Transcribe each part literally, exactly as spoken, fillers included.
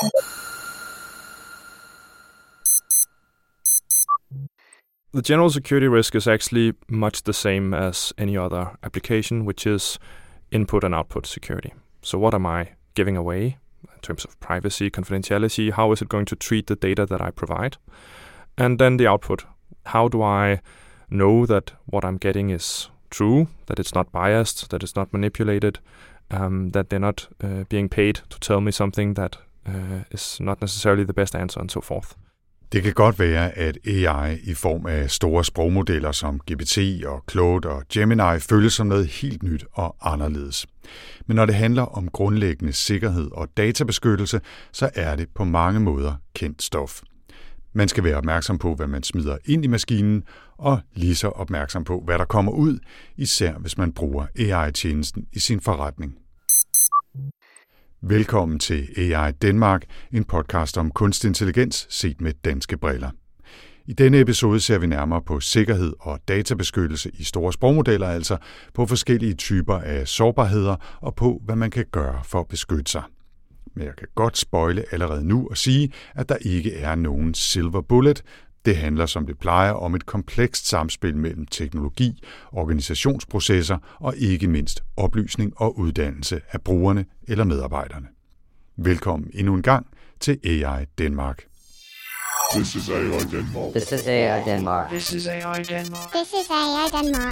The general security risk is actually much the same as any other application, which is input and output security. So what am I giving away in terms of privacy, confidentiality? How is it going to treat the data that I provide? And then the output. How do I know that what I'm getting is true, that it's not biased, that it's not manipulated, um, that they're not uh, being paid to tell me something that uh, is not necessarily the best answer, and so forth. Det kan godt være, at A I i form af store sprogmodeller som G P T og Claude og Gemini føles som noget helt nyt og anderledes. Men når det handler om grundlæggende sikkerhed og databeskyttelse, så er det på mange måder kendt stof. Man skal være opmærksom på, hvad man smider ind i maskinen, og lige så opmærksom på, hvad der kommer ud, især hvis man bruger A I-tjenesten i sin forretning. Velkommen til A I Denmark, en podcast om kunstig intelligens set med danske briller. I denne episode ser vi nærmere på sikkerhed og databeskyttelse i store sprogmodeller, altså på forskellige typer af sårbarheder og på, hvad man kan gøre for at beskytte sig. Men jeg kan godt spoile allerede nu og sige, at der ikke er nogen silver bullet. Det handler, som det plejer, om et komplekst samspil mellem teknologi, organisationsprocesser og ikke mindst oplysning og uddannelse af brugerne eller medarbejderne. Velkommen endnu en gang til A I Denmark. This is A I Denmark. This is A I Denmark. This is A I Denmark. This is A I Denmark.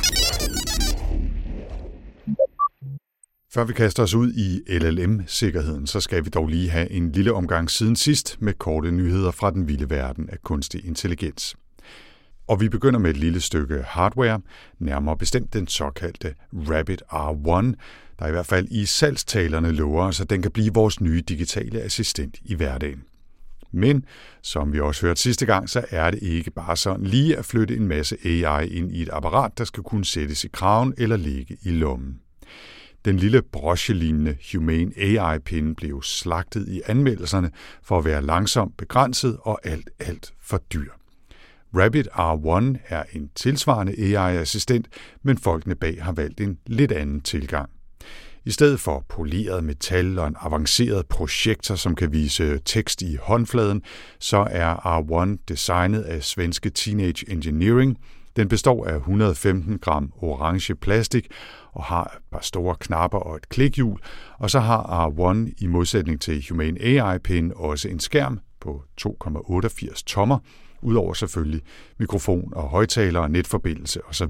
Før vi kaster os ud i L L M-sikkerheden, så skal vi dog lige have en lille omgang siden sidst med korte nyheder fra den vilde verden af kunstig intelligens. Og vi begynder med et lille stykke hardware, nærmere bestemt den såkaldte Rabbit R et, der i hvert fald i salgstalerne lover, så den kan blive vores nye digitale assistent i hverdagen. Men, som vi også hørte sidste gang, så er det ikke bare sådan lige at flytte en masse A I ind i et apparat, der skal kunne sættes i kraven eller ligge i lommen. Den lille brochelignende Humane A I-pinde blev slagtet i anmeldelserne for at være langsomt begrænset og alt, alt for dyr. Rabbit R et er en tilsvarende A I-assistent, men folkene bag har valgt en lidt anden tilgang. I stedet for poleret metal og en avanceret projektor, som kan vise tekst i håndfladen, så er R et designet af svenske Teenage Engineering. Den består af et hundrede og femten gram orange plastik og har et par store knapper og et klikhjul. Og så har R et i modsætning til Humane A I-pinde også en skærm på to komma otteogfirs tommer, udover selvfølgelig mikrofon og højttaler, netforbindelse osv.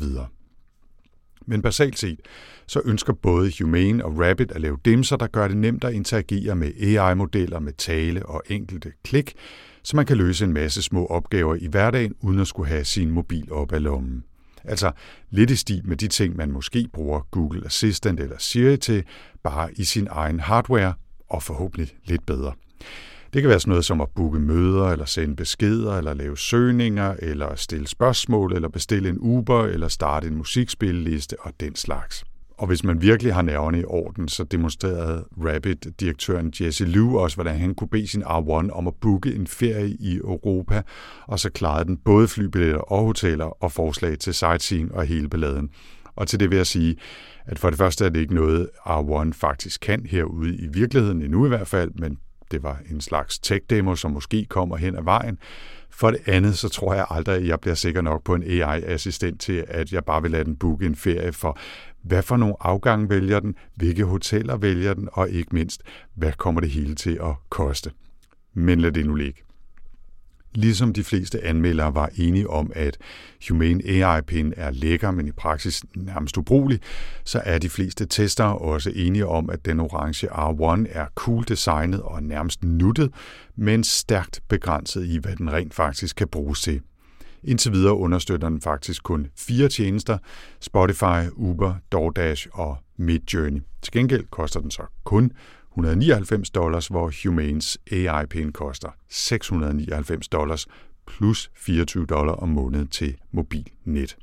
Men basalt set, så ønsker både Humane og Rabbit at lave dimser, der gør det nemt at interagere med A I-modeller med tale og enkelte klik, så man kan løse en masse små opgaver i hverdagen, uden at skulle have sin mobil op ad lommen. Altså lidt i stil med de ting, man måske bruger Google Assistant eller Siri til, bare i sin egen hardware, og forhåbentlig lidt bedre. Det kan være sådan noget som at booke møder, eller sende beskeder, eller lave søgninger, eller stille spørgsmål, eller bestille en Uber, eller starte en musikspilleliste og den slags. Og hvis man virkelig har nerverne i orden, så demonstrerede Rabbit-direktøren Jesse Liu også, hvordan han kunne bede sin R et om at booke en ferie i Europa, og så klarede den både flybilletter og hoteller og forslag til sightseeing og hele balladen. Og til det vil jeg sige, at for det første er det ikke noget, R et faktisk kan herude i virkeligheden, endnu i hvert fald, men det var en slags tech-demo, som måske kommer hen ad vejen. For det andet, så tror jeg aldrig, at jeg bliver sikker nok på en A I-assistent til, at jeg bare vil lade den booke en ferie for, hvad for nogle afgange vælger den, hvilke hoteller vælger den, og ikke mindst, hvad kommer det hele til at koste. Men lad det nu ligge. Ligesom de fleste anmeldere var enige om, at Humane A I-pinde er lækker, men i praksis nærmest ubrugelig, så er de fleste testere også enige om, at den orange R et er cool designet og nærmest nuttet, men stærkt begrænset i, hvad den rent faktisk kan bruges til. Indtil videre understøtter den faktisk kun fire tjenester: Spotify, Uber, DoorDash og Midjourney. Til gengæld koster den så kun et hundrede og nioghalvfems dollars, hvor Humanes A I-pinde koster seks hundrede og nioghalvfems dollars plus fireogtyve dollar om måneden til mobilnet.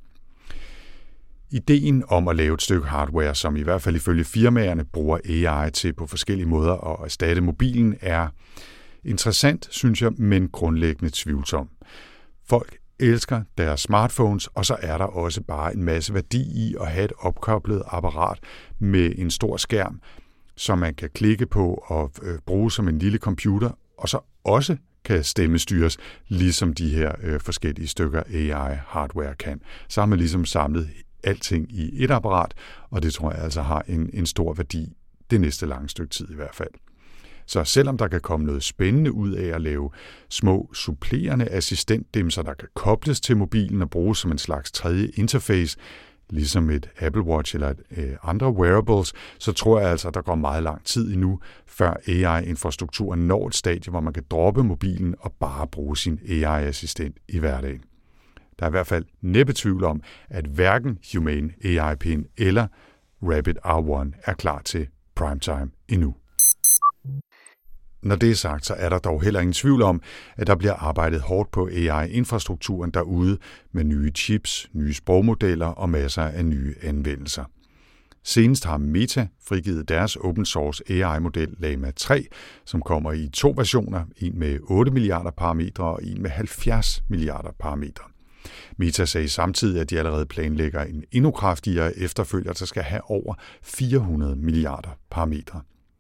Ideen om at lave et stykke hardware, som i hvert fald ifølge firmaerne bruger A I til på forskellige måder at erstatte mobilen, er interessant, synes jeg, men grundlæggende tvivlsom. Folk elsker deres smartphones, og så er der også bare en masse værdi i at have et opkoblet apparat med en stor skærm, som man kan klikke på og øh, bruge som en lille computer, og så også kan stemmestyres, ligesom de her øh, forskellige stykker A I-hardware kan. Så har man ligesom samlet alting i et apparat, og det tror jeg altså har en, en stor værdi det næste lange stykke tid i hvert fald. Så selvom der kan komme noget spændende ud af at lave små supplerende assistentdimser, der kan kobles til mobilen og bruges som en slags tredje interface, ligesom et Apple Watch eller et, øh, andre wearables, så tror jeg altså, at der går meget lang tid endnu, før A I-infrastrukturen når et stadie, hvor man kan droppe mobilen og bare bruge sin A I-assistent i hverdagen. Der er i hvert fald næppe tvivl om, at hverken Humane A I Pin eller Rabbit R et er klar til primetime endnu. Når det er sagt, så er der dog heller ingen tvivl om, at der bliver arbejdet hårdt på A I-infrastrukturen derude med nye chips, nye sprogmodeller og masser af nye anvendelser. Senest har Meta frigivet deres open source A I-model Llama tre, som kommer i to versioner, en med otte milliarder parametre og en med halvfjerds milliarder parametre. Meta sagde samtidig, at de allerede planlægger en endnu kraftigere efterfølger, der skal have over fire hundrede milliarder parametre.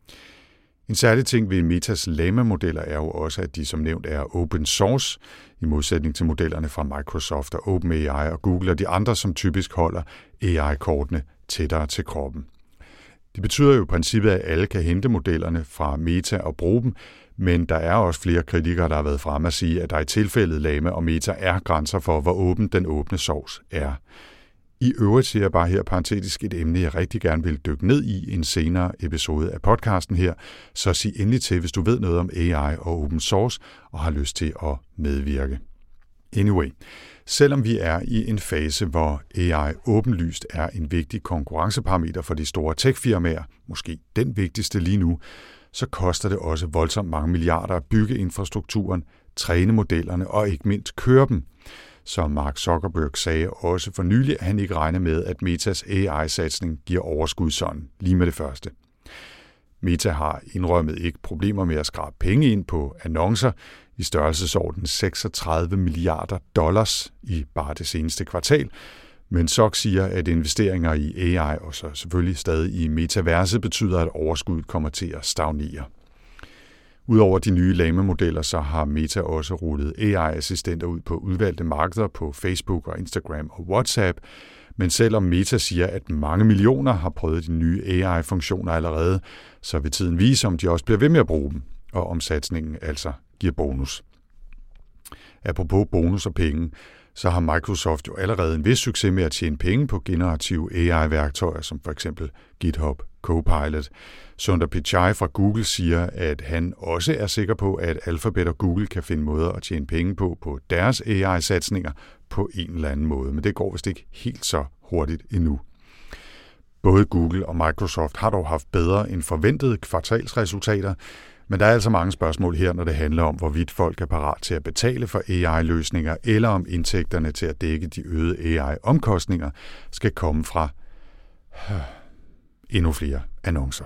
En særlig ting ved Metas Llama-modeller er jo også, at de som nævnt er open source, i modsætning til modellerne fra Microsoft og OpenAI og Google og de andre, som typisk holder A I-kortene tættere til kroppen. Det betyder jo i princippet, at alle kan hente modellerne fra Meta og bruge dem, men der er også flere kritikere, der har været fremme at sige, at der i tilfældet Llama og Meta er grænser for, hvor åben den åbne source er. I øvrigt siger jeg bare her parentetisk et emne, jeg rigtig gerne vil dykke ned i en senere episode af podcasten her, så sig endelig til, hvis du ved noget om A I og open source og har lyst til at medvirke. Anyway, selvom vi er i en fase, hvor A I åbenlyst er en vigtig konkurrenceparameter for de store techfirmaer, måske den vigtigste lige nu, så koster det også voldsomt mange milliarder at bygge infrastrukturen, træne modellerne og ikke mindst køre dem. Som Mark Zuckerberg sagde også for nylig, at han ikke regner med, at Metas A I-satsning giver overskud sådan lige med det første. Meta har indrømmet ikke problemer med at skrabe penge ind på annoncer i størrelsesorden seksogtredive milliarder dollars i bare det seneste kvartal, men Zuck siger, at investeringer i A I og så selvfølgelig stadig i metaverset betyder, at overskuddet kommer til at stagnere. Udover de nye Llama-modeller, så har Meta også rullet A I-assistenter ud på udvalgte markeder på Facebook og Instagram og WhatsApp. Men selvom Meta siger, at mange millioner har prøvet de nye A I-funktioner allerede, så vil tiden vise, om de også bliver ved med at bruge dem, og om satsningen altså giver bonus. Apropos bonus og penge, så har Microsoft jo allerede en vis succes med at tjene penge på generative A I-værktøjer, som for eksempel GitHub Copilot. Sundar Pichai fra Google siger, at han også er sikker på, at Alphabet og Google kan finde måder at tjene penge på på deres A I-satsninger på en eller anden måde, men det går vist ikke helt så hurtigt endnu. Både Google og Microsoft har dog haft bedre end forventede kvartalsresultater, men der er altså mange spørgsmål her, når det handler om, hvorvidt folk er parat til at betale for A I-løsninger, eller om indtægterne til at dække de øgede A I-omkostninger skal komme fra endnu flere annoncer.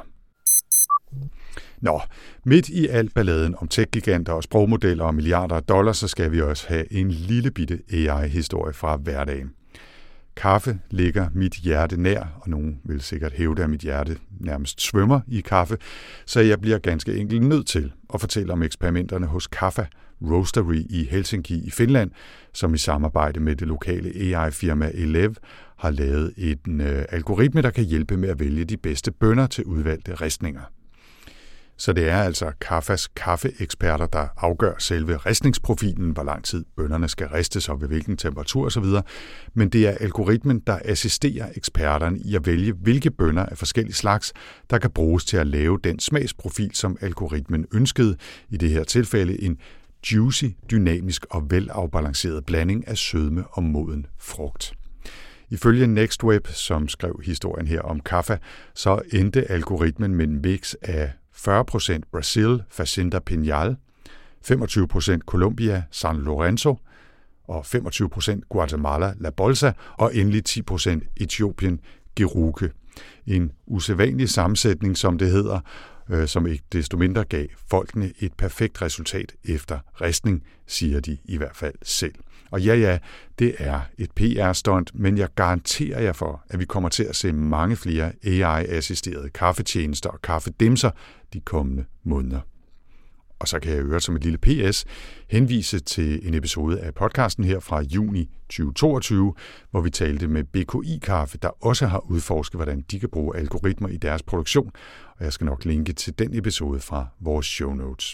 Nå, midt i alt balladen om tech-giganter og sprogmodeller og milliarder af dollars, så skal vi også have en lille bitte A I-historie fra hverdagen. Kaffe ligger mit hjerte nær, og nogen vil sikkert hævde, at mit hjerte nærmest svømmer i kaffe, så jeg bliver ganske enkelt nødt til at fortælle om eksperimenterne hos Kaffa Roastery i Helsinki i Finland, som i samarbejde med det lokale A I-firma Elev har lavet en øh, algoritme, der kan hjælpe med at vælge de bedste bønner til udvalgte ristninger. Så det er altså Kaffas kaffeeksperter, der afgør selve ristningsprofilen, hvor lang tid bønnerne skal ristes og ved hvilken temperatur osv. Men det er algoritmen, der assisterer eksperterne i at vælge, hvilke bønner af forskellige slags, der kan bruges til at lave den smagsprofil, som algoritmen ønskede. I det her tilfælde en juicy, dynamisk og velafbalanceret blanding af sødme og moden frugt. Ifølge NextWeb, som skrev historien her om Kaffa, så endte algoritmen med en mix af fyrre procent Brasil, Fazenda Pinhal, femogtyve procent Colombia, San Lorenzo og femogtyve procent Guatemala, La Bolsa og endelig ti procent Etiopien, Geruke. En usædvanlig sammensætning, som det hedder, øh, som ikke desto mindre gav folkene et perfekt resultat efter ristning, siger de i hvert fald selv. Og ja, ja, det er et P R-stunt, men jeg garanterer jer for, at vi kommer til at se mange flere A I-assisterede kaffetjenester og kaffedimser de kommende måneder. Og så kan jeg høre som et lille P S henvise til en episode af podcasten her fra juni tyve toogtyve, hvor vi talte med B K I-Kaffe, der også har udforsket, hvordan de kan bruge algoritmer i deres produktion. Og jeg skal nok linke til den episode fra vores show notes.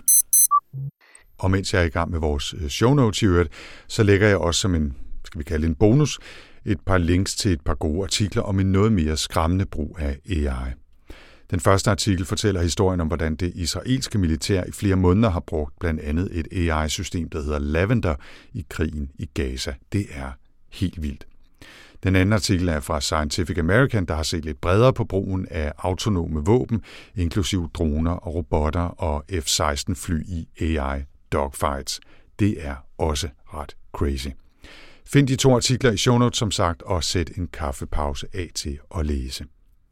Og mens jeg er i gang med vores show notes i øvrigt, så lægger jeg også som en, skal vi kalde en bonus, et par links til et par gode artikler om en noget mere skræmmende brug af A I. Den første artikel fortæller historien om, hvordan det israelske militær i flere måneder har brugt blandt andet et A I-system, der hedder Lavender, i krigen i Gaza. Det er helt vildt. Den anden artikel er fra Scientific American, der har set lidt bredere på brugen af autonome våben, inklusive droner og robotter og F seksten fly i A I dogfights. Det er også ret crazy. Find de to artikler i show notes, som sagt, og sæt en kaffepause af til at læse.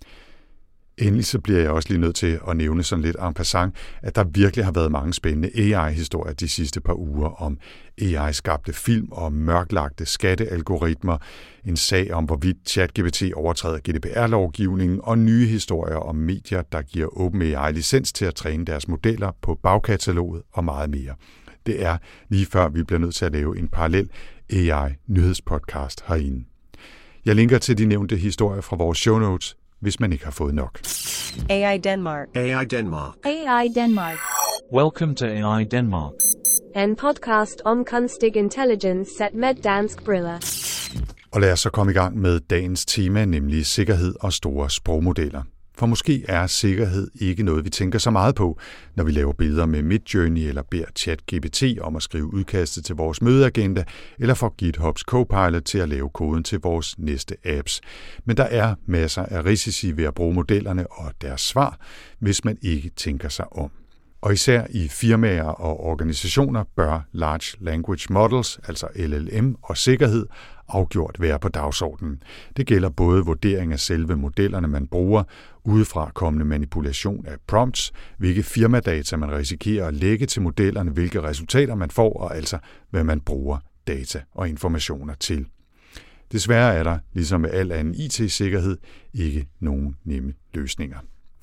Endelig så bliver jeg også lige nødt til at nævne sådan lidt en passant, at der virkelig har været mange spændende A I-historier de sidste par uger om A I-skabte film og mørklagte skattealgoritmer, en sag om, hvorvidt ChatGPT overtræder G D P R-lovgivningen, og nye historier om medier, der giver OpenAI licens til at træne deres modeller på bagkataloget og meget mere. Det er lige før, vi bliver nødt til at lave en parallel A I-nyhedspodcast herinde. Jeg linker til de nævnte historier fra vores show notes, hvis man ikke har fået nok. A I Denmark. A I Denmark. A I Denmark. Welcome to A I Denmark. En podcast om kunstig intelligens set med dansk briller. Og lad os så komme i gang med dagens tema, nemlig sikkerhed og store sprogmodeller. For måske er sikkerhed ikke noget, vi tænker så meget på, når vi laver billeder med Midjourney eller beder ChatGPT om at skrive udkastet til vores mødeagenda, eller får GitHubs Copilot til at lave koden til vores næste apps. Men der er masser af risici ved at bruge modellerne og deres svar, hvis man ikke tænker sig om. Og især i firmaer og organisationer bør Large Language Models, altså L L M, og sikkerhed afgjort være på dagsordenen. Det gælder både vurdering af selve modellerne, man bruger, udefra kommende manipulation af prompts, hvilke firmadata man risikerer at lægge til modellerne, hvilke resultater man får, og altså hvad man bruger data og informationer til. Desværre er der, ligesom med al anden I T-sikkerhed, ikke nogen nemme løsninger.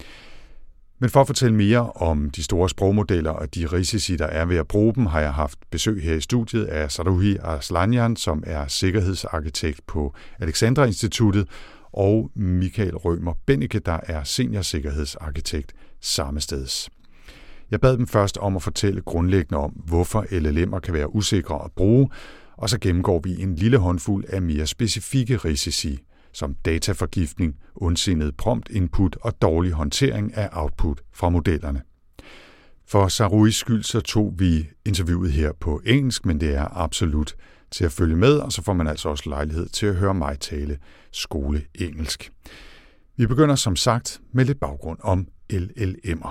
Men for at fortælle mere om de store sprogmodeller og de risici, der er ved at bruge dem, har jeg haft besøg her i studiet af Sarouhi Aslanyan, som er sikkerhedsarkitekt på Alexandra Instituttet, og Michael Rømer Bennike, der er seniorsikkerhedsarkitekt samme steds. Jeg bad dem først om at fortælle grundlæggende om, hvorfor L L M'er kan være usikre at bruge, og så gennemgår vi en lille håndfuld af mere specifikke risici, som dataforgiftning, ondsindet prompt input og dårlig håndtering af output fra modellerne. For Sarouhis skyld så tog vi interviewet her på engelsk, men det er absolut til at følge med, og så får man altså også lejlighed til at høre mig tale skoleengelsk. Vi begynder som sagt med lidt baggrund om L L M'er.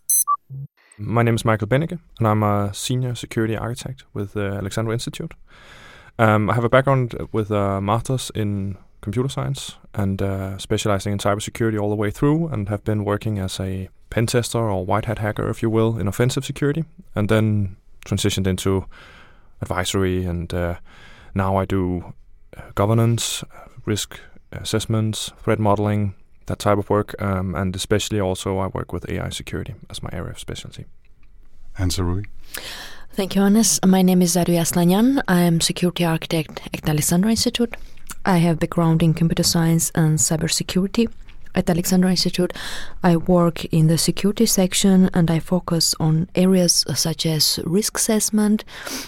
My name is Michael Bennike, and I'm a senior security architect with the Alexandra Institute. Um, I have a background with a master's in computer science and uh, specializing in cybersecurity all the way through, and have been working as a pen tester or white hat hacker, if you will, in offensive security, and then transitioned into advisory, and uh, now I do uh, governance, risk assessments, threat modeling, that type of work, um, and especially also I work with A I security as my area of specialty. And Sarouhi? Thank you, Hannes. My name is Sarouhi Aslanyan. I am security architect at Alexandra Institute. I have background in computer science and cybersecurity. At Alexandra Institute, I work in the security section, and I focus on areas such as risk assessment,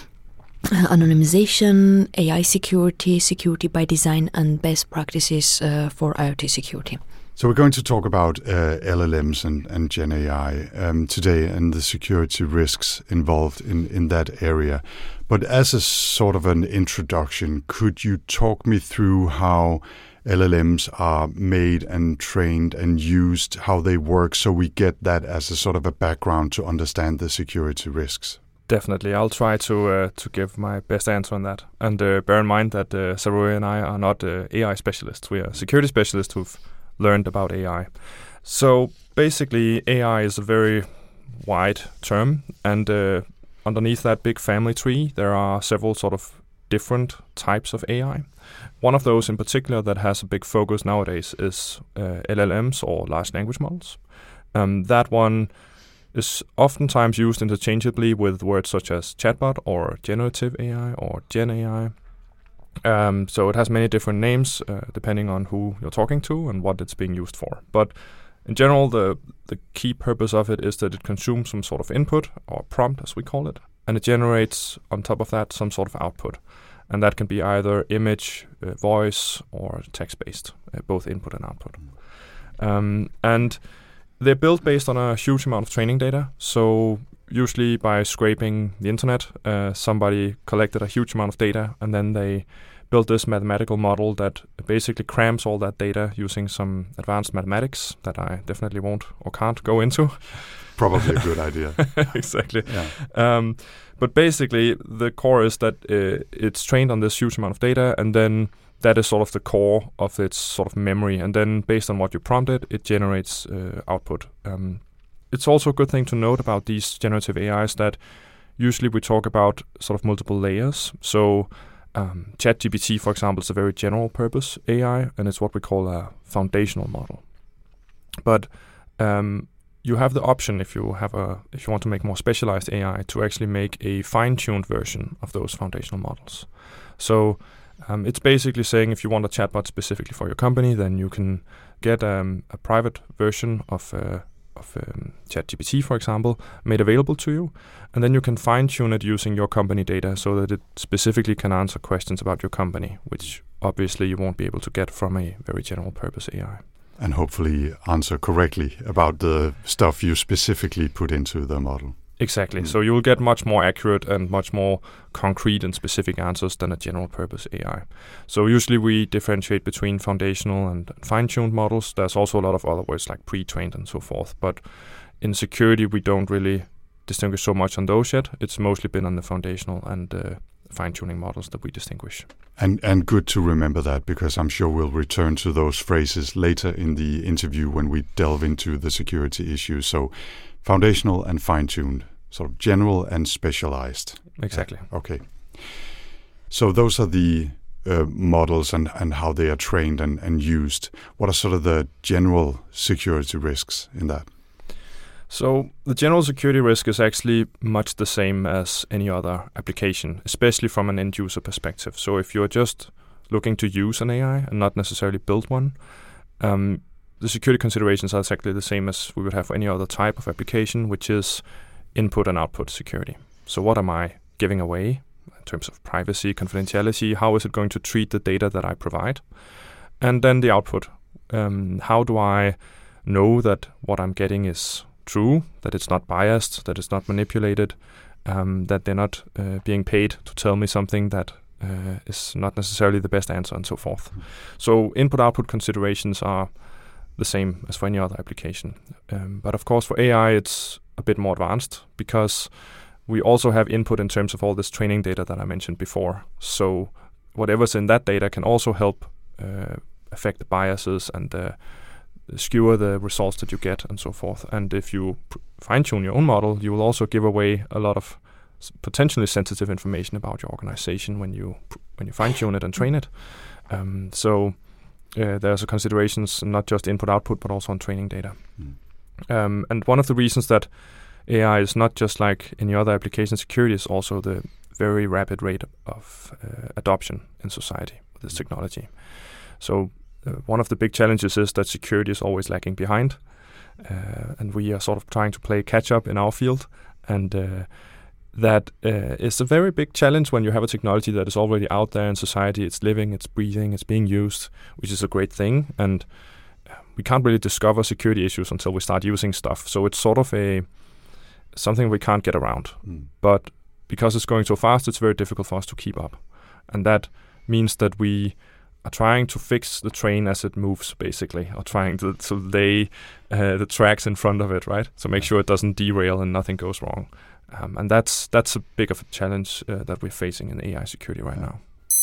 anonymization, A I security, security by design, and best practices uh, for IoT security. So we're going to talk about uh, L L Ms and, and Gen A I um, today, and the security risks involved in, in that area. But as a sort of an introduction, could you talk me through how L L Ms are made and trained and used, how they work, so we get that as a sort of a background to understand the security risks? Definitely, I'll try to uh, to give my best answer on that. And uh, bear in mind that uh, Sarouhi and I are not uh, A I specialists. We are security specialists who've learned about A I. So basically, A I is a very wide term, and uh, underneath that big family tree, there are several sort of different types of A I. One of those in particular that has a big focus nowadays is uh, L L Ms, or large language models. Um, that one is oftentimes used interchangeably with words such as chatbot or generative A I or Gen A I. Um, so it has many different names uh, depending on who you're talking to and what it's being used for. But in general, the, the key purpose of it is that it consumes some sort of input, or prompt as we call it, and it generates on top of that some sort of output. And that can be either image, uh, voice, or text-based, uh, both input and output. Um, and they're built based on a huge amount of training data. So usually by scraping the internet, uh, somebody collected a huge amount of data, and then they built this mathematical model that basically crams all that data using some advanced mathematics that I definitely won't or can't go into. Probably a good idea. Exactly. Yeah. Um, but basically, the core is that uh, it's trained on this huge amount of data, and then that is sort of the core of its sort of memory. And then based on what you prompted, it generates uh, output. Um, it's also a good thing to note about these generative A Is that usually we talk about sort of multiple layers. So um, ChatGPT, for example, is a very general purpose A I, and it's what we call a foundational model. But um, you have the option, if you have a if you want to make more specialized A I, to actually make a fine-tuned version of those foundational models. So um, it's basically saying if you want a chatbot specifically for your company, then you can get um, a private version of uh, of um, ChatGPT, for example, made available to you, and then you can fine-tune it using your company data so that it specifically can answer questions about your company, which obviously you won't be able to get from a very general-purpose A I. And hopefully answer correctly about the stuff you specifically put into the model. Exactly. Mm. So you will get much more accurate and much more concrete and specific answers than a general purpose A I. So usually we differentiate between foundational and fine-tuned models. There's also a lot of other words like pre-trained and so forth. But in security, we don't really distinguish so much on those yet. It's mostly been on the foundational and uh, fine-tuning models that we distinguish. And and good to remember that, because I'm sure we'll return to those phrases later in the interview when we delve into the security issues. So foundational and fine-tuned, sort of general and specialized. Exactly. Yeah. Okay. So those are the uh, models and, and how they are trained and, and used. What are sort of the general security risks in that? So the general security risk is actually much the same as any other application, especially from an end user perspective. So if you're just looking to use an A I and not necessarily build one, um, the security considerations are exactly the same as we would have for any other type of application, which is input and output security. So what am I giving away in terms of privacy, confidentiality? How is it going to treat the data that I provide? And then the output. Um, how do I know that what I'm getting is true, that it's not biased, that it's not manipulated, um, that they're not uh, being paid to tell me something that uh, is not necessarily the best answer, and so forth. Mm. So input-output considerations are the same as for any other application. Um, but of course for A I it's a bit more advanced, because we also have input in terms of all this training data that I mentioned before. So whatever's in that data can also help uh, affect the biases and uh, skewer the results that you get and so forth. And if you pr- fine-tune your own model, you will also give away a lot of s- potentially sensitive information about your organization when you pr- when you fine-tune it and train it. Um, so uh, there's a considerations not just input-output, but also on training data. Mm. Um, and one of the reasons that A I is not just like any other application security is also the very rapid rate of uh, adoption in society with this technology. So Uh, one of the big challenges is that security is always lagging behind, uh, and we are sort of trying to play catch-up in our field, and uh, that uh, is a very big challenge when you have a technology that is already out there in society. It's living, it's breathing, it's being used, which is a great thing, and we can't really discover security issues until we start using stuff. So it's sort of a something we can't get around. Mm. But because it's going so fast, it's very difficult for us to keep up, and that means that we are trying to fix the train as it moves, basically, or trying to, to lay uh, the tracks in front of it, right? So make sure it doesn't derail and nothing goes wrong. Um, and that's that's a big of a challenge uh, that we're facing in A I security right now.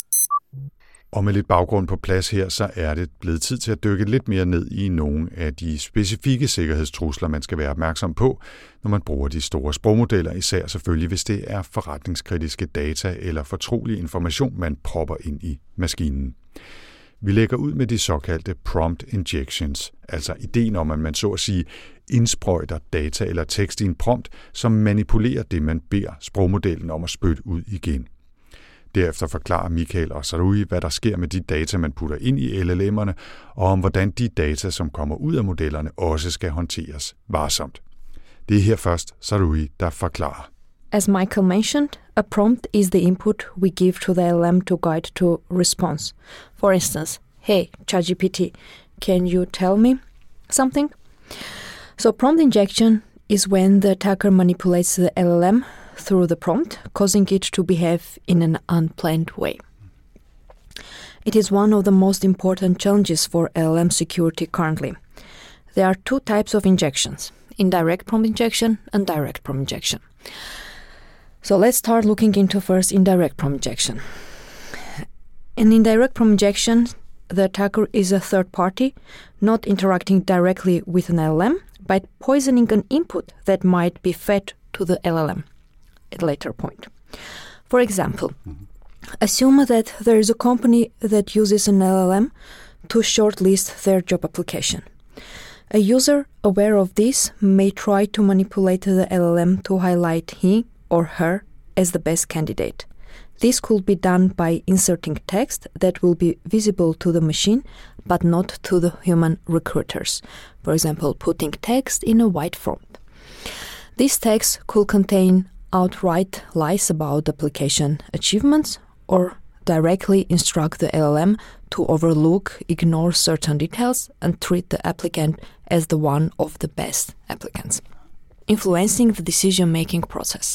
Og med lidt baggrund på plads her, så er det blevet tid til at dykke lidt mere ned i nogle af de specifikke sikkerhedstrusler, man skal være opmærksom på, når man bruger de store sprogmodeller, især selvfølgelig, hvis det er forretningskritiske data eller fortrolig information, man propper ind i maskinen. Vi lægger ud med de såkaldte prompt injections, altså ideen om, at man så at sige indsprøjter data eller tekst i en prompt, som manipulerer det, man beder sprogmodellen om at spytte ud igen. Derefter forklarer Michael og Sarui, hvad der sker med de data, man putter ind i L L M'erne, og om hvordan de data, som kommer ud af modellerne, også skal håndteres varsomt. Det er her først Sarui, der forklarer. As Michael mentioned, a prompt is the input we give to the L L M to guide to response. For instance, hey, ChatGPT, can you tell me something? So prompt injection is when the attacker manipulates the L L M through the prompt, causing it to behave in an unplanned way. It is one of the most important challenges for L L M security currently. There are two types of injections, indirect prompt injection and direct prompt injection. So let's start looking into first indirect prompt injection. In indirect prompt injection, the attacker is a third party, not interacting directly with an L L M, but poisoning an input that might be fed to the L L M at a later point. For example, mm-hmm. assume that there is a company that uses an L L M to shortlist their job application. A user aware of this may try to manipulate the L L M to highlight he or her as the best candidate. This could be done by inserting text that will be visible to the machine, but not to the human recruiters. For example, putting text in a white font. This text could contain outright lies about application achievements or directly instruct the L L M to overlook, ignore certain details and treat the applicant as the one of the best applicants, influencing the decision-making process.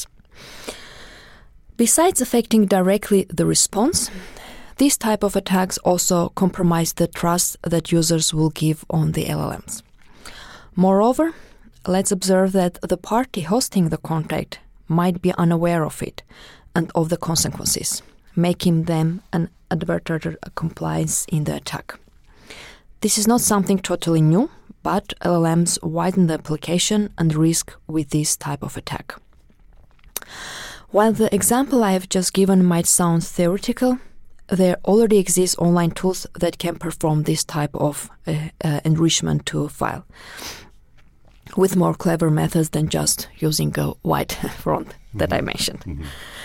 Besides affecting directly the response, this type of attacks also compromise the trust that users will give on the L L Ms. Moreover, let's observe that the party hosting the contact might be unaware of it and of the consequences, making them an adverter compliance in the attack. This is not something totally new, but L L Ms widen the application and risk with this type of attack. While the example I have just given might sound theoretical, there already exist online tools that can perform this type of uh, uh, enrichment to a file with more clever methods than just using a white font mm-hmm. that I mentioned. Mm-hmm.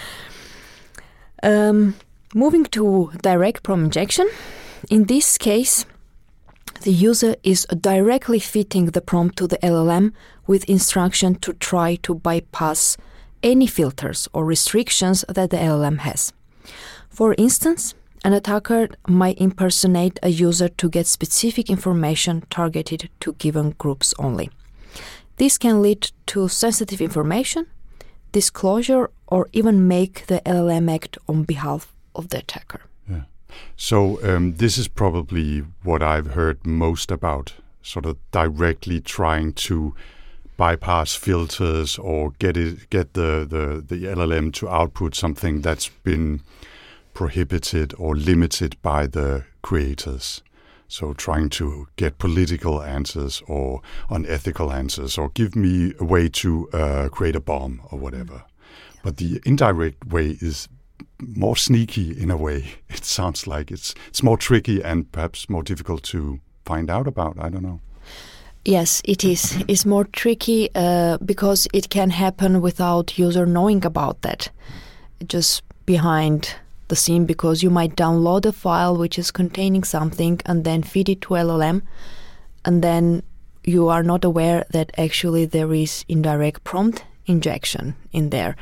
Um, moving to direct prompt injection, in this case, the user is directly feeding the prompt to the L L M with instruction to try to bypass any filters or restrictions that the L L M has. For instance, an attacker might impersonate a user to get specific information targeted to given groups only. This can lead to sensitive information, disclosure, or even make the L L M act on behalf of the attacker. Yeah. So um, this is probably what I've heard most about, sort of directly trying to bypass filters or get it, get the, the, the L L M to output something that's been prohibited or limited by the creators. So trying to get political answers or unethical answers or give me a way to uh, create a bomb or whatever. Yeah. But the indirect way is more sneaky in a way. It sounds like it's it's more tricky and perhaps more difficult to find out about. I don't know. Yes, it is. It's more tricky uh, because it can happen without user knowing about that. Just behind the scene, because you might download a file which is containing something and then feed it to L L M, and then you are not aware that actually there is indirect prompt injection in there.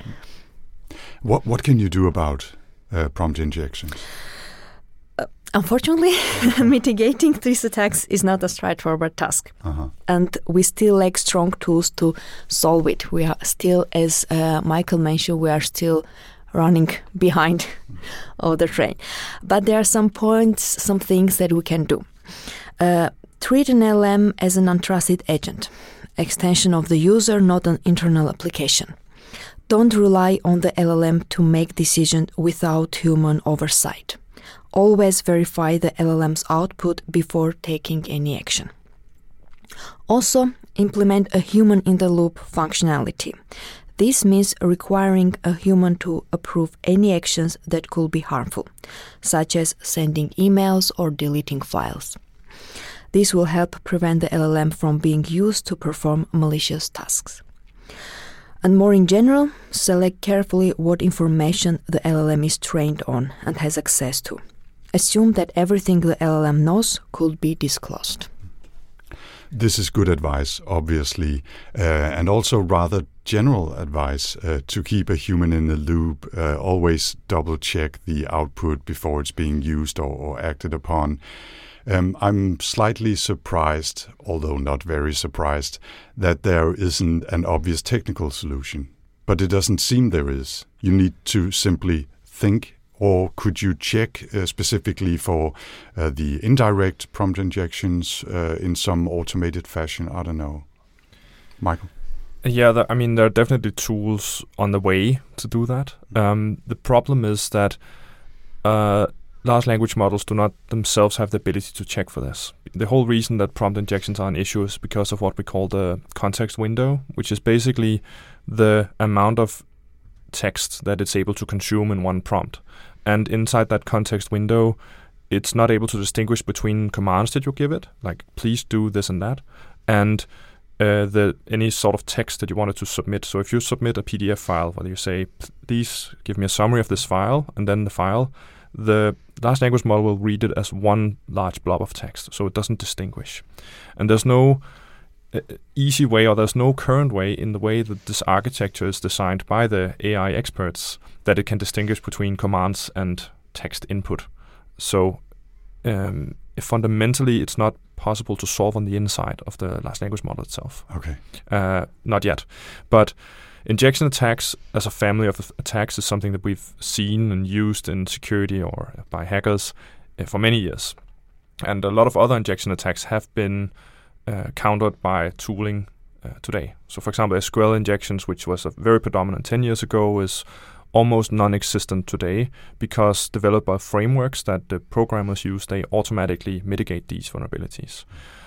What what can you do about uh, prompt injection? Uh, unfortunately, mitigating these attacks is not a straightforward task. Uh-huh. And we still lack strong tools to solve it. We are still, as uh, Michael mentioned, we are still running behind of the train. But there are some points, some things that we can do. Uh, treat an L L M as an untrusted agent, extension of the user, not an internal application. Don't rely on the L L M to make decisions without human oversight. Always verify the L L M's output before taking any action. Also, implement a human-in-the-loop functionality. This means requiring a human to approve any actions that could be harmful, such as sending emails or deleting files. This will help prevent the L L M from being used to perform malicious tasks. And more in general, select carefully what information the L L M is trained on and has access to. Assume that everything the L L M knows could be disclosed. This is good advice, obviously, uh, and also rather general advice uh, to keep a human in the loop, uh, always double-check the output before it's being used or, or acted upon. Um, I'm slightly surprised, although not very surprised, that there isn't an obvious technical solution. But it doesn't seem there is. You need to simply think, or could you check uh, specifically for uh, the indirect prompt injections uh, in some automated fashion? I don't know. Michael? Yeah, the, I mean, there are definitely tools on the way to do that. Um, the problem is that uh, large language models do not themselves have the ability to check for this. The whole reason that prompt injections are an issue is because of what we call the context window, which is basically the amount of text that it's able to consume in one prompt. And inside that context window, it's not able to distinguish between commands that you give it, like please do this and that, and uh, the any sort of text that you wanted to submit. So if you submit a P D F file, whether you say, please give me a summary of this file, and then the file, the large language model will read it as one large blob of text, so it doesn't distinguish. And there's no uh, easy way, or there's no current way in the way that this architecture is designed by the A I experts that it can distinguish between commands and text input. So um, fundamentally, it's not possible to solve on the inside of the large language model itself. Okay. Uh, not yet. But injection attacks as a family of attacks is something that we've seen and used in security or by hackers uh, for many years. And a lot of other injection attacks have been uh, countered by tooling uh, today. So for example, S Q L injections, which was a very predominant ten years ago, is almost non-existent today because developer frameworks that the programmers use, they automatically mitigate these vulnerabilities.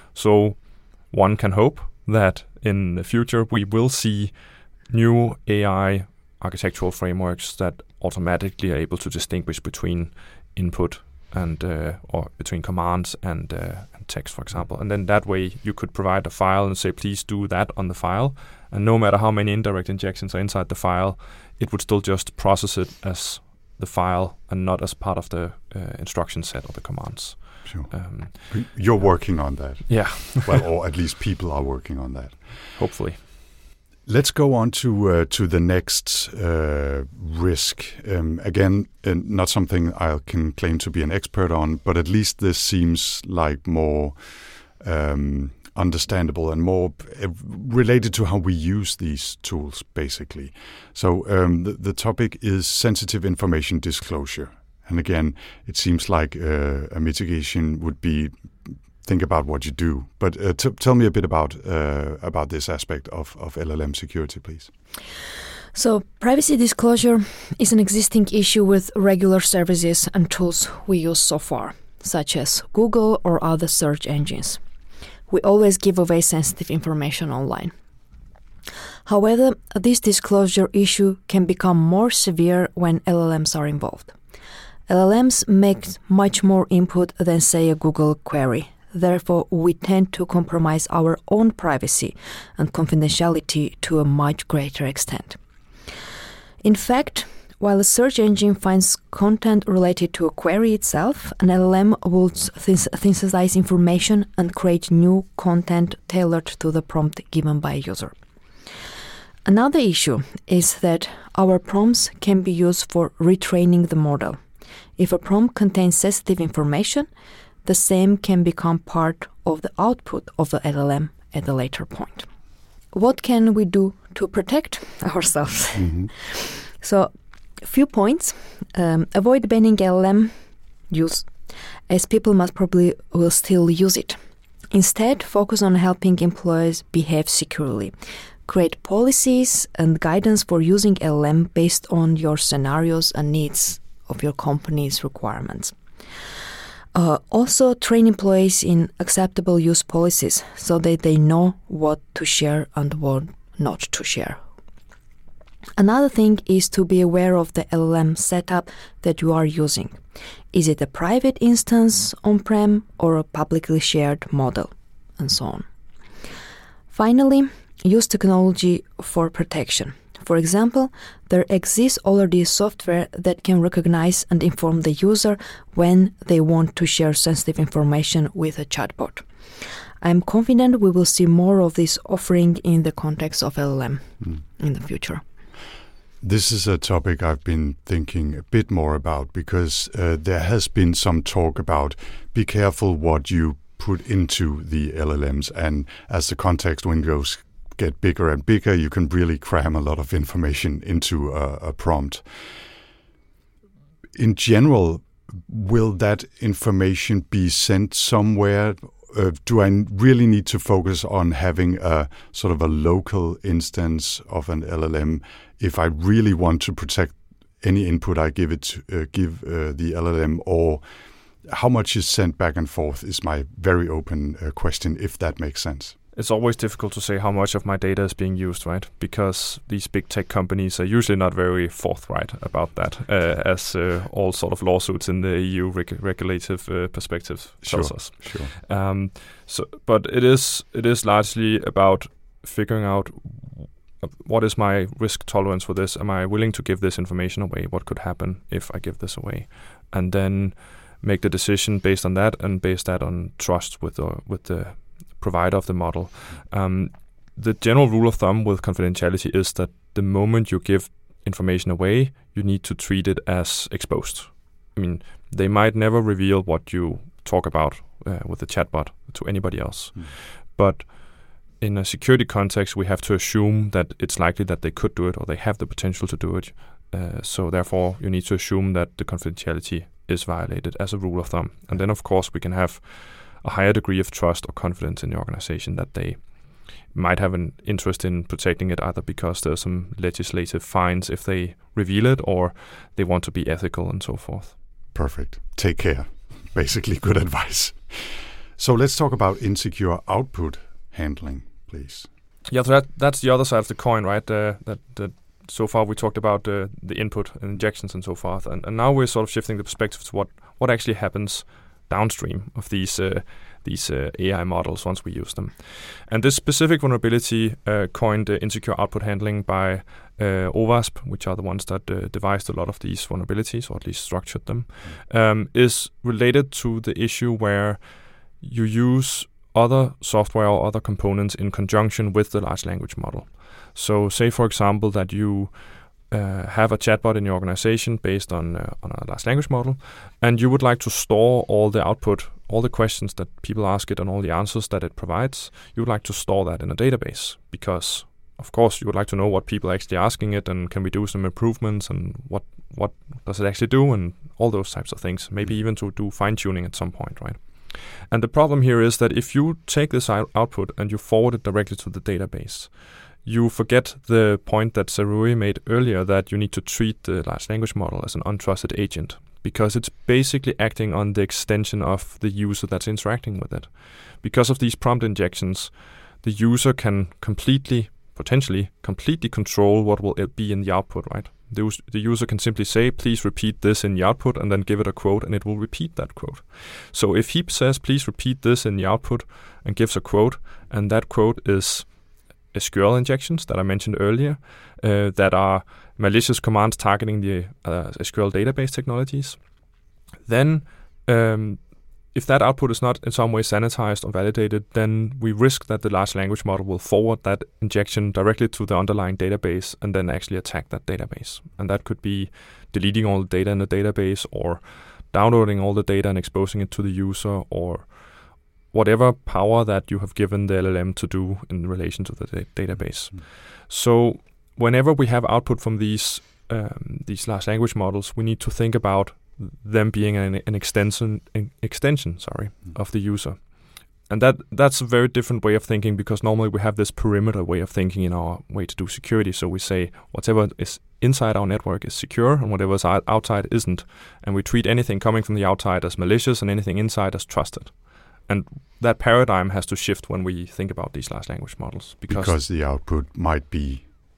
So one can hope that in the future we will see new A I architectural frameworks that automatically are able to distinguish between input and uh, or between commands and, uh, and text, for example. And then that way you could provide a file and say, please do that on the file. And no matter how many indirect injections are inside the file, it would still just process it as the file and not as part of the uh, instruction set or the commands. Sure. Um, You're working on that. Yeah. Well, or at least people are working on that. Hopefully. Let's go on to uh, to the next uh, risk. Um, again, uh, not something I can claim to be an expert on, but at least this seems like more um, understandable and more uh, related to how we use these tools, basically. So um, the, the topic is sensitive information disclosure. And again, it seems like uh, a mitigation would be think about what you do. But uh, t- tell me a bit about uh, about this aspect of, of L L M security, please. So privacy disclosure is an existing issue with regular services and tools we use so far, such as Google or other search engines. We always give away sensitive information online. However, this disclosure issue can become more severe when L L Ms are involved. L L Ms make much more input than, say, a Google query. Therefore, we tend to compromise our own privacy and confidentiality to a much greater extent. In fact, while a search engine finds content related to a query itself, an L L M will synthesize information and create new content tailored to the prompt given by a user. Another issue is that our prompts can be used for retraining the model. If a prompt contains sensitive information, the same can become part of the output of the L L M at a later point. What can we do to protect ourselves? Mm-hmm. So, a few points. Um, avoid banning L L M use, as people most probably will still use it. Instead, focus on helping employees behave securely. Create policies and guidance for using L L M based on your scenarios and needs of your company's requirements. Uh, also, train employees in acceptable use policies so that they know what to share and what not to share. Another thing is to be aware of the L L M setup that you are using. Is it a private instance on-prem or a publicly shared model, and so on. Finally, use technology for protection. For example, there exists already software that can recognize and inform the user when they want to share sensitive information with a chatbot. I am confident we will see more of this offering in the context of L L M mm. in the future. This is a topic I've been thinking a bit more about because uh, there has been some talk about be careful what you put into the L L Ms, and as the context windows get bigger and bigger, you can really cram a lot of information into a, a prompt. In general, will that information be sent somewhere? Uh, do I really need to focus on having a sort of a local instance of an L L M if I really want to protect any input I give it to, uh, give uh, the L L M, or how much is sent back and forth is my very open uh, question, if that makes sense. It's always difficult to say how much of my data is being used, right? Because these big tech companies are usually not very forthright about that, uh, as uh, all sort of lawsuits in the E U reg- regulative uh, perspective tells sure, us. Sure. Um, so, but it is it is largely about figuring out what is my risk tolerance for this. Am I willing to give this information away? What could happen if I give this away? And then make the decision based on that, and base that on trust with the with the provider of the model. Um, the general rule of thumb with confidentiality is that the moment you give information away, you need to treat it as exposed. I mean, they might never reveal what you talk about uh, with the chatbot to anybody else. Mm. But in a security context, we have to assume that it's likely that they could do it, or they have the potential to do it. Uh, so therefore, you need to assume that the confidentiality is violated as a rule of thumb. And then, of course, we can have a higher degree of trust or confidence in the organization that they might have an interest in protecting it, either because there's some legislative fines if they reveal it, or they want to be ethical and so forth. Perfect. Take care. Basically, good advice. So let's talk about insecure output handling, please. Yeah, so that, that's the other side of the coin, right? Uh, that, that so far we talked about uh, the input and injections and so forth, and, and now we're sort of shifting the perspective to what, what actually happens downstream of these uh, these uh, A I models once we use them. And this specific vulnerability, uh, coined uh, insecure output handling by uh, OWASP, which are the ones that uh, devised a lot of these vulnerabilities, or at least structured them, um, is related to the issue where you use other software or other components in conjunction with the large language model. So say, for example, that you Uh, have a chatbot in your organization based on uh, on a large language model, and you would like to store all the output, all the questions that people ask it, and all the answers that it provides. You would like to store that in a database because, of course, you would like to know what people are actually asking it, and can we do some improvements, and what what does it actually do, and all those types of things. Maybe even to do fine tuning at some point, right? And the problem here is that if you take this out- output and you forward it directly to the database, you forget the point that Sarui made earlier, that you need to treat the large language model as an untrusted agent, because it's basically acting on the extension of the user that's interacting with it. Because of these prompt injections, the user can completely, potentially, completely control what will be in the output, right? The, us- the user can simply say, please repeat this in the output, and then give it a quote, and it will repeat that quote. So if he says, please repeat this in the output, and gives a quote, and that quote is S Q L injections that I mentioned earlier, uh, that are malicious commands targeting the uh, S Q L database technologies, then um, if that output is not in some way sanitized or validated, then we risk that the large language model will forward that injection directly to the underlying database and then actually attack that database. And that could be deleting all the data in the database, or downloading all the data and exposing it to the user, or whatever power that you have given the L L M to do in relation to the da- database. Mm. So whenever we have output from these um, these large language models, we need to think about them being an, an extension an extension, sorry, mm. of the user. And that that's a very different way of thinking, because normally we have this perimeter way of thinking in our way to do security. So we say whatever is inside our network is secure, and whatever is outside isn't. And we treat anything coming from the outside as malicious, and anything inside as trusted. And that paradigm has to shift when we think about these large language models. Because, because the output might be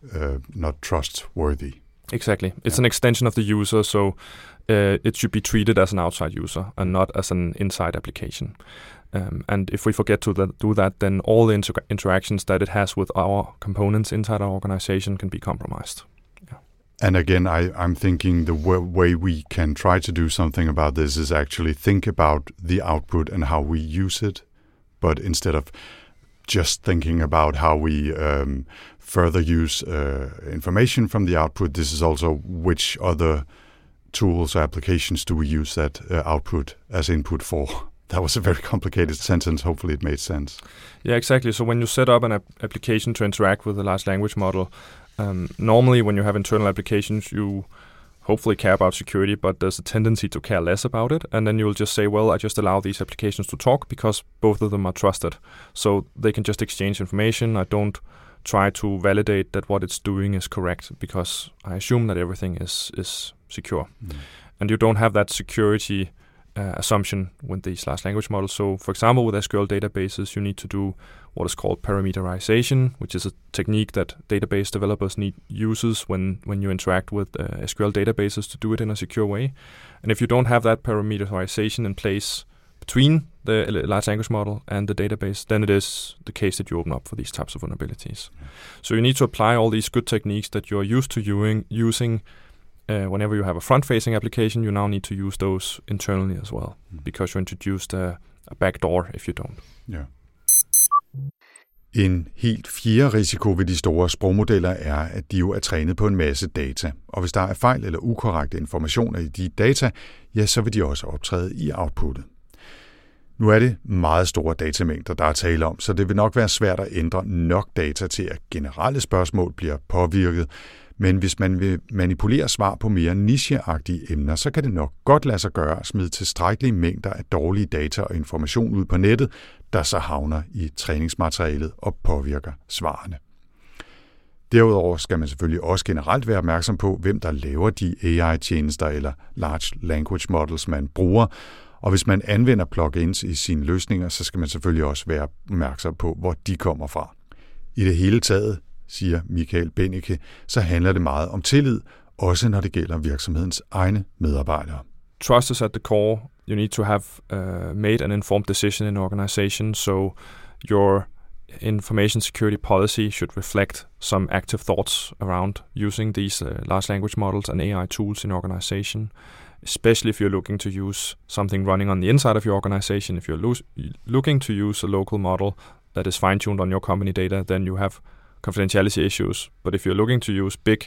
uh, not trustworthy. Exactly. It's Yeah. an extension of the user, so uh, it should be treated as an outside user and not as an inside application. Um, and if we forget to th- do that, then all the inter- interactions that it has with our components inside our organization can be compromised. And again, I, I'm thinking the w- way we can try to do something about this is actually think about the output and how we use it, but instead of just thinking about how we um, further use uh, information from the output, this is also which other tools or applications do we use that uh, output as input for. That was a very complicated sentence. Hopefully it made sense. Yeah, exactly. So when you set up an ap- application to interact with a large language model, um, normally when you have internal applications, you hopefully care about security, but there's a tendency to care less about it. And then you'll just say, well, I just allow these applications to talk because both of them are trusted. So they can just exchange information. I don't try to validate that what it's doing is correct because I assume that everything is, is secure. Mm. And you don't have that security Uh, assumption with these large language models. So, for example, with S Q L databases, you need to do what is called parameterization, which is a technique that database developers need uses when, when you interact with uh, S Q L databases to do it in a secure way. And if you don't have that parameterization in place between the large language model and the database, then it is the case that you open up for these types of vulnerabilities. Mm. So you need to apply all these good techniques that you're used to using, using Uh, whenever you have a front-facing application, you now need to use those internally as well, mm. because you introduced a, a backdoor if you don't. Yeah. En helt fjerde risiko ved de store sprogmodeller er, at de jo er trænet på en masse data. Og hvis der er fejl eller ukorrekte informationer i de data, ja, så vil de også optræde i outputtet. Nu er det meget store datamængder, der er tale om, så det vil nok være svært at ændre nok data til, at generelle spørgsmål bliver påvirket. Men hvis man vil manipulere svar på mere nicheagtige emner, så kan det nok godt lade sig gøre at smide tilstrækkelige mængder af dårlige data og information ud på nettet, der så havner i træningsmaterialet og påvirker svarene. Derudover skal man selvfølgelig også generelt være opmærksom på, hvem der laver de A I-tjenester eller large language models, man bruger. Og hvis man anvender plugins i sine løsninger, så skal man selvfølgelig også være opmærksom på, hvor de kommer fra. I det hele taget, siger Michael Bennike, så handler det meget om tillid, også når det gælder virksomhedens egne medarbejdere. Trust is at the core. You need to have uh, made an informed decision in an organization, so your information security policy should reflect some active thoughts around using these uh, large language models and A I tools in your organization, especially if you're looking to use something running on the inside of your organization. If you're lo- looking to use a local model that is fine-tuned on your company data, then you have confidentiality issues. But if you're looking to use big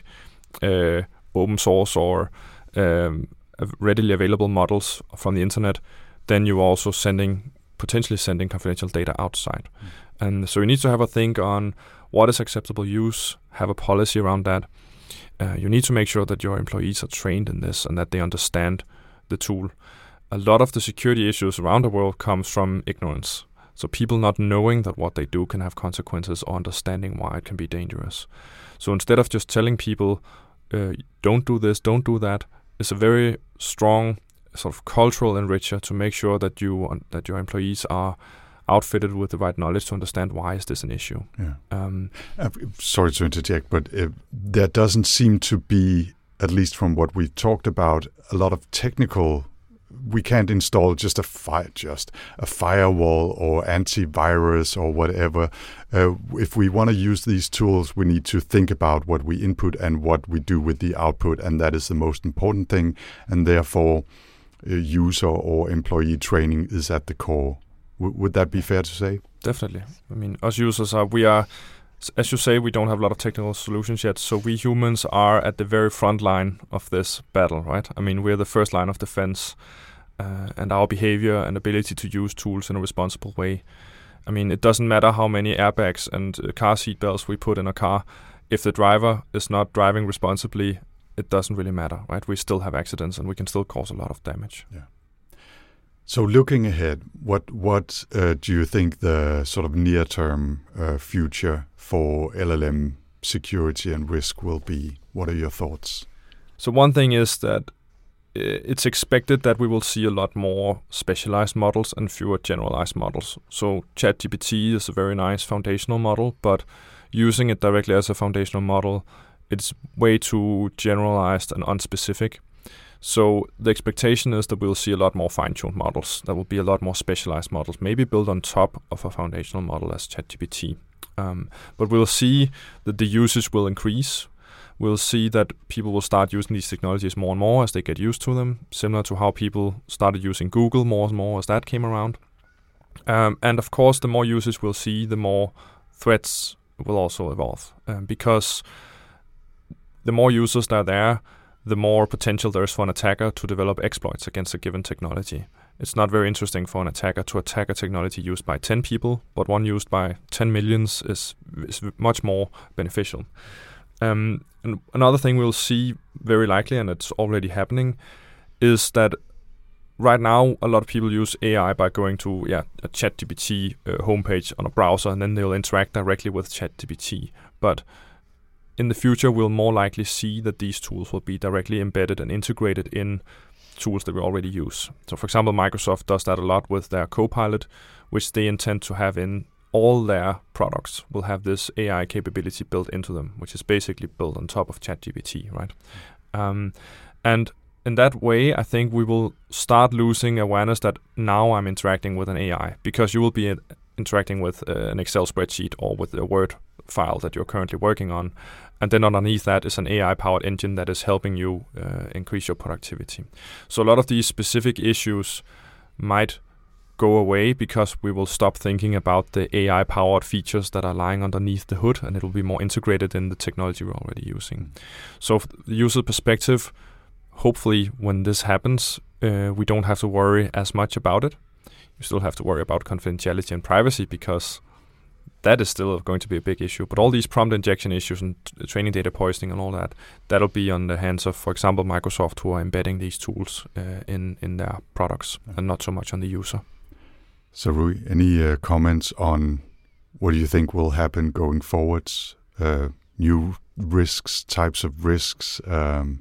uh, open source or um, readily available models from the internet, then you're also sending potentially sending confidential data outside. Mm. And so you need to have a think on what is acceptable use, have a policy around that. Uh, you need to make sure that your employees are trained in this and that they understand the tool. A lot of the security issues around the world comes from ignorance. So people not knowing that what they do can have consequences or understanding why it can be dangerous. So instead of just telling people, uh, don't do this, don't do that, it's a very strong sort of cultural enricher to make sure that you that your employees are outfitted with the right knowledge to understand why is this an issue. Yeah. Um, uh, sorry to interject, but uh, there doesn't seem to be, at least from what we talked about, a lot of technical. We can't install just a fire, just a firewall or antivirus or whatever. Uh, if we want to use these tools, we need to think about what we input and what we do with the output, and that is the most important thing. And therefore, uh, user or employee training is at the core. W- would that be fair to say? Definitely. I mean, us users are we are, as you say, we don't have a lot of technical solutions yet. So we humans are at the very front line of this battle, right? I mean, we're the first line of defense. Uh, and our behavior and ability to use tools in a responsible way. I mean, it doesn't matter how many airbags and uh, car seat belts we put in a car. If the driver is not driving responsibly, it doesn't really matter, right? We still have accidents and we can still cause a lot of damage. Yeah. So looking ahead, what what uh, do you think the sort of near-term uh, future for L L M security and risk will be? What are your thoughts? So one thing is that it's expected that we will see a lot more specialized models and fewer generalized models. So ChatGPT is a very nice foundational model, but using it directly as a foundational model, it's way too generalized and unspecific. So the expectation is that we'll see a lot more fine-tuned models. There will be a lot more specialized models, maybe built on top of a foundational model as ChatGPT. Um, but we'll see that the usage will increase. We'll see that people will start using these technologies more and more as they get used to them, similar to how people started using Google more and more as that came around. Um, and of course, the more usage we'll see, the more threats will also evolve. Um, because the more users that are there, the more potential there is for an attacker to develop exploits against a given technology. It's not very interesting for an attacker to attack a technology used by ten people, but one used by ten millions is, is much more beneficial. Um, and another thing we'll see very likely, and it's already happening, is that right now a lot of people use A I by going to yeah a ChatGPT uh, homepage on a browser, and then they'll interact directly with ChatGPT. But in the future, we'll more likely see that these tools will be directly embedded and integrated in tools that we already use. So, for example, Microsoft does that a lot with their Copilot, which they intend to have in all their products. Will have this A I capability built into them, which is basically built on top of ChatGPT, right? Um, and in that way, I think we will start losing awareness that now I'm interacting with an A I, because you will be uh, interacting with uh, an Excel spreadsheet or with a Word file that you're currently working on. And then underneath that is an A I-powered engine that is helping you uh, increase your productivity. So a lot of these specific issues might go away because we will stop thinking about the A I-powered features that are lying underneath the hood, and it will be more integrated in the technology we're already using. So from the user perspective, hopefully when this happens, uh, we don't have to worry as much about it. You still have to worry about confidentiality and privacy because that is still going to be a big issue. But all these prompt injection issues and t- training data poisoning and all that, that'll be on the hands of, for example, Microsoft, who are embedding these tools uh, in, in their products, and not so much on the user. So Rui, any uh, comments on what do you think will happen going forwards? Uh, new risks, types of risks, um,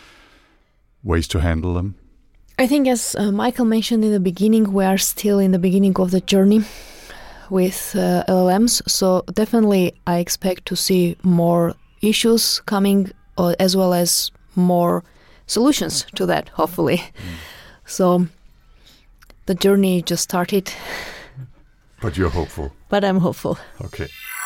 ways to handle them? I think as uh, Michael mentioned in the beginning, we are still in the beginning of the journey with uh, L L Ms. So definitely I expect to see more issues coming uh, as well as more solutions to that, hopefully. Mm. So the journey just started. But you're hopeful. But I'm hopeful. Okay.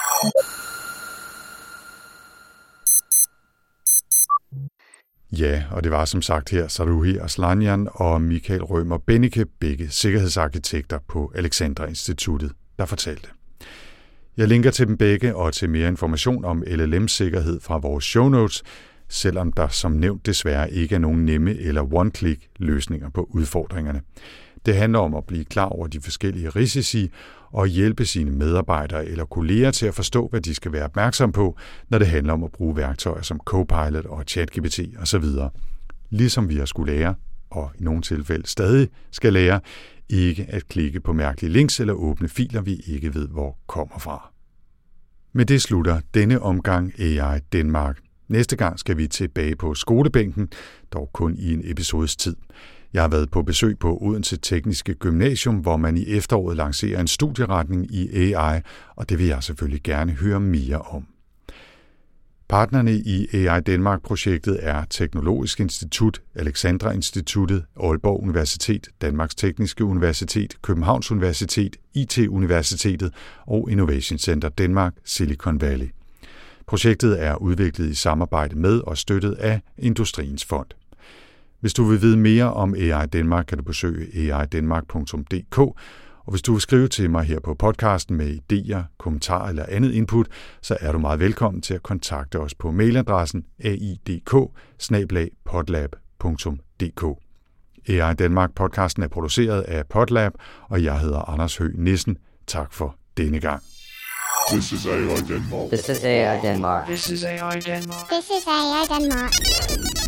Ja, og det var som sagt her Saruhi Aslanyan og Michael Rømer Bennike, begge sikkerhedsarkitekter på Alexandra Instituttet, der fortalte. Jeg linker til dem begge og til mere information om L L M-sikkerhed fra vores show notes, selvom der som nævnt desværre ikke er nogen nemme eller one-click løsninger på udfordringerne. Det handler om at blive klar over de forskellige risici og hjælpe sine medarbejdere eller kolleger til at forstå, hvad de skal være opmærksom på, når det handler om at bruge værktøjer som Copilot og ChatGPT osv. Ligesom vi har skulle lære, og i nogle tilfælde stadig skal lære, ikke at klikke på mærkelige links eller åbne filer, vi ikke ved, hvor kommer fra. Med det slutter denne omgang A I Danmark. Næste gang skal vi tilbage på skolebænken, dog kun i en episodes tid. Jeg har været på besøg på Odense Tekniske Gymnasium, hvor man i efteråret lancerer en studieretning i A I, og det vil jeg selvfølgelig gerne høre mere om. Partnerne i A I Danmark-projektet er Teknologisk Institut, Alexandra Instituttet, Aalborg Universitet, Danmarks Tekniske Universitet, Københavns Universitet, I T-universitetet og Innovation Center Denmark, Silicon Valley. Projektet er udviklet i samarbejde med og støttet af Industriens Fond. Hvis du vil vide mere om A I Danmark, kan du besøge a i danmark punktum d k, og hvis du vil skrive til mig her på podcasten med idéer, kommentarer eller andet input, så er du meget velkommen til at kontakte os på mailadressen a i d k bindestreg podlab punktum d k. A I Danmark-podcasten er produceret af Podlab, og jeg hedder Anders Høgh Nissen. Tak for denne gang. This is A I Denmark. This is A I Denmark. This is A I Denmark. This is A I Denmark.